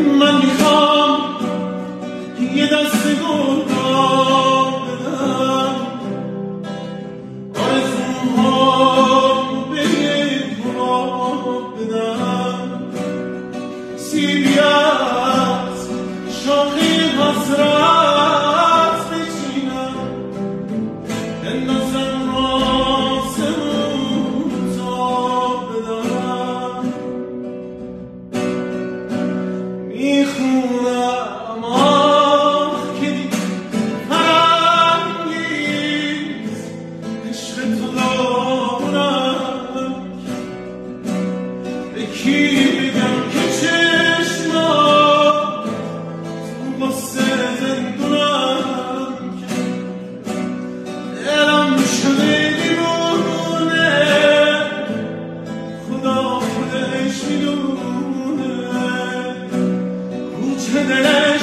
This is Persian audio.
من میخوام یه دست گلاب بدم آرزوهام به یه گلاب بدم سیبی از شاخه حسرت بچینم بندازم آسمون تا بدم میخونم آه که دیگه فرنگیز عشق تو دارم به کی بگم که چشمات تو واسه زندونم دلم شده دیوونه خدا خودش میدونه کوچه دلم